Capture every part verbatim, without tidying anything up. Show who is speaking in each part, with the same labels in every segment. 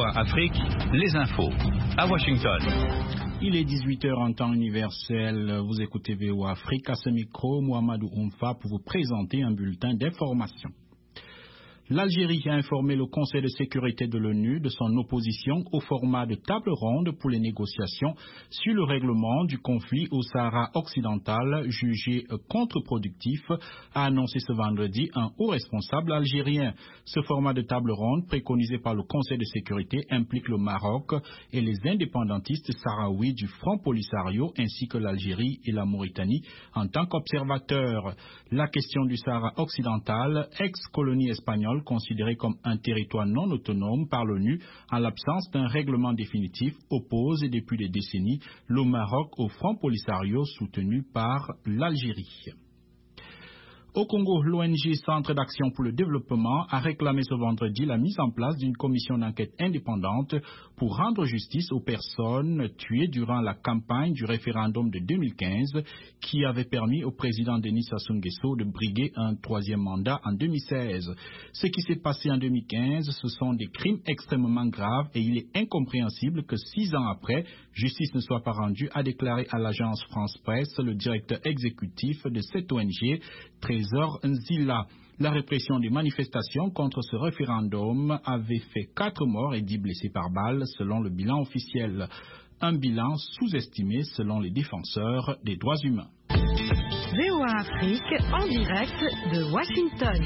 Speaker 1: V O A Afrique, les infos. À Washington.
Speaker 2: Il est dix-huit heures en temps universel. Vous écoutez V O A Afrique. À ce micro, Mohamedou Oumfa pour vous présenter un bulletin d'information. L'Algérie a informé le Conseil de sécurité de l'ONU de son opposition au format de table ronde pour les négociations sur le règlement du conflit au Sahara occidental, jugé contre-productif, a annoncé ce vendredi un haut responsable algérien. Ce format de table ronde, préconisé par le Conseil de sécurité, implique le Maroc et les indépendantistes sahraouis du Front Polisario, ainsi que l'Algérie et la Mauritanie en tant qu'observateurs. La question du Sahara occidental, ex-colonie espagnole, considéré comme un territoire non autonome par l'ONU en l'absence d'un règlement définitif, oppose depuis des décennies le Maroc au Front Polisario soutenu par l'Algérie. Au Congo, l'O N G Centre d'action pour le développement a réclamé ce vendredi la mise en place d'une commission d'enquête indépendante pour rendre justice aux personnes tuées durant la campagne du référendum de deux mille quinze qui avait permis au président Denis Sassou Nguesso de briguer un troisième mandat en deux mille seize. Ce qui s'est passé en deux mille quinze, ce sont des crimes extrêmement graves et il est incompréhensible que six ans après, justice ne soit pas rendue, a déclaré à l'agence France Presse le directeur exécutif de cette O N G, Trésor Nzila. La répression des manifestations contre ce référendum avait fait quatre morts et dix blessés par balle selon le bilan officiel. Un bilan sous-estimé selon les défenseurs des droits humains.
Speaker 3: V O A Afrique en direct de Washington.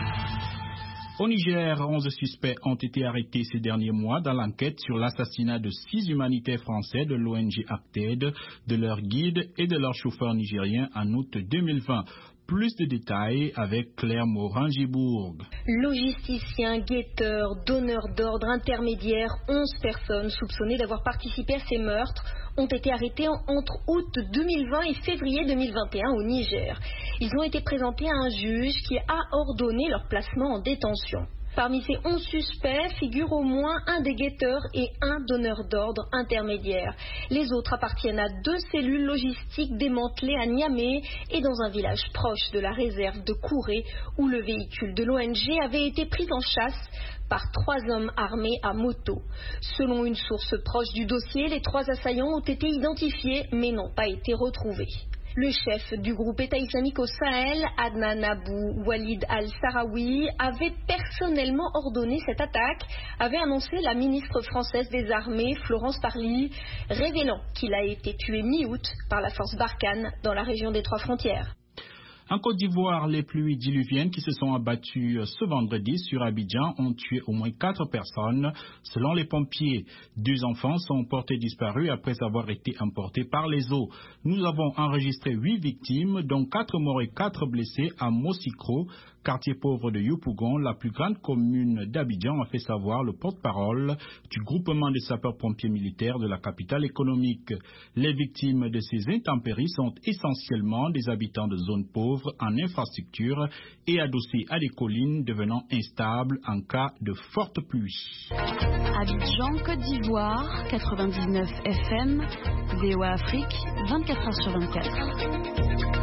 Speaker 2: Au Niger, onze suspects ont été arrêtés ces derniers mois dans l'enquête sur l'assassinat de six humanitaires français de l'O N G Acted, de leur guide et de leur chauffeur nigérien en août deux mille vingt. Plus de détails avec Claire Morin-Gibourg.
Speaker 4: Logisticiens, guetteurs, donneurs d'ordre, intermédiaires, onze personnes soupçonnées d'avoir participé à ces meurtres ont été arrêtés entre août deux mille vingt et février deux mille vingt et un au Niger. Ils ont été présentés à un juge qui a ordonné leur placement en détention. Parmi ces onze suspects figurent au moins un des guetteurs et un donneur d'ordre intermédiaire. Les autres appartiennent à deux cellules logistiques démantelées à Niamey et dans un village proche de la réserve de Kouré où le véhicule de l'O N G avait été pris en chasse par trois hommes armés à moto. Selon une source proche du dossier, les trois assaillants ont été identifiés mais n'ont pas été retrouvés. Le chef du groupe État islamique au Sahel, Adnan Abou Walid al-Sahraoui, avait personnellement ordonné cette attaque, avait annoncé la ministre française des Armées, Florence Parly, révélant qu'il a été tué mi-août par la force Barkhane dans la région des Trois Frontières.
Speaker 2: En Côte d'Ivoire, les pluies diluviennes qui se sont abattues ce vendredi sur Abidjan ont tué au moins quatre personnes. Selon les pompiers, deux enfants sont portés disparus après avoir été emportés par les eaux. Nous avons enregistré huit victimes, dont quatre morts et quatre blessés à Mossikro, quartier pauvre de Yopougon, la plus grande commune d'Abidjan, a fait savoir le porte-parole du groupement des sapeurs-pompiers militaires de la capitale économique. Les victimes de ces intempéries sont essentiellement des habitants de zones pauvres en infrastructure et adossés à des collines devenant instables en cas de forte pluie.
Speaker 3: Abidjan, Côte d'Ivoire, quatre-vingt-dix-neuf F M, V O A Afrique, vingt-quatre heures sur vingt-quatre.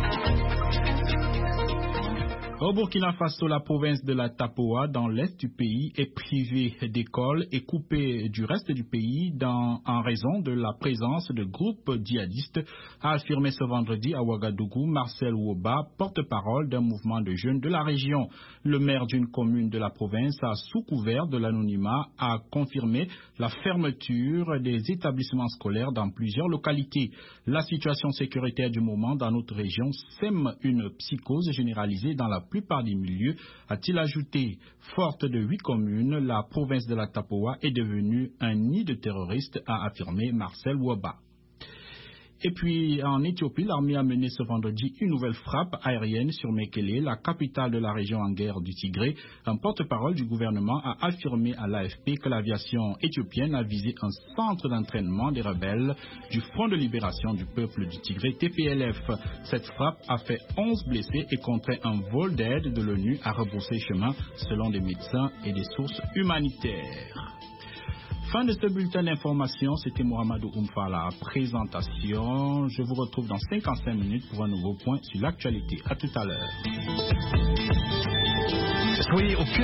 Speaker 2: Au Burkina Faso, la province de la Tapoa, dans l'est du pays, est privée d'écoles et coupée du reste du pays dans, en raison de la présence de groupes djihadistes, a affirmé ce vendredi à Ouagadougou Marcel Woba, porte-parole d'un mouvement de jeunes de la région. Le maire d'une commune de la province, a, sous couvert de l'anonymat, a confirmé la fermeture des établissements scolaires dans plusieurs localités. La situation sécuritaire du moment dans notre région sème une psychose généralisée dans la plupart des milieux, a-t-il ajouté. Forte de huit communes, la province de la Tapoa est devenue un nid de terroristes, a affirmé Marcel Woba. Et puis, en Éthiopie, l'armée a mené ce vendredi une nouvelle frappe aérienne sur Mekele, la capitale de la région en guerre du Tigré. Un porte-parole du gouvernement a affirmé à l'A F P que l'aviation éthiopienne a visé un centre d'entraînement des rebelles du Front de libération du peuple du Tigré, T P L F. Cette frappe a fait onze blessés et contraint un vol d'aide de l'ONU à rebrousser chemin, selon des médecins et des sources humanitaires. Fin de ce bulletin d'information, c'était Mohamedou Oumfa à la présentation. Je vous retrouve dans cinquante-cinq minutes pour un nouveau point sur l'actualité. À tout à l'heure.
Speaker 1: Soyez au cœur